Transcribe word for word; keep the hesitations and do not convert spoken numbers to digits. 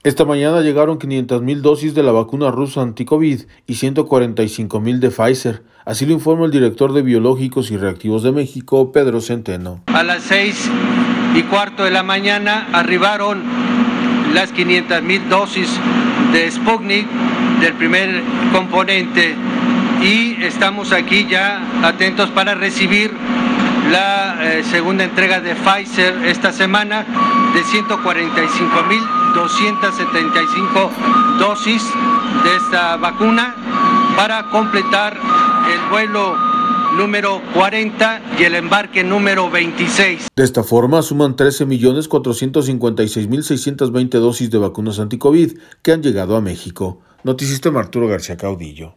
Esta mañana llegaron quinientas mil dosis de la vacuna rusa anti-COVID y ciento cuarenta y cinco mil de Pfizer. Así lo informa el director de Biológicos y Reactivos de México, Pedro Centeno. A las seis y cuarto de la mañana arribaron las quinientas mil dosis de Sputnik, del primer componente, y estamos aquí ya atentos para recibir la eh, segunda entrega de Pfizer esta semana de ciento cuarenta y cinco mil doscientas setenta y cinco dosis de esta vacuna para completar el vuelo número cuarenta y el embarque número veintiséis. De esta forma suman trece millones cuatrocientos cincuenta y seis mil seiscientas veinte dosis de vacunas anti-COVID que han llegado a México. Notisistema Arturo García Caudillo.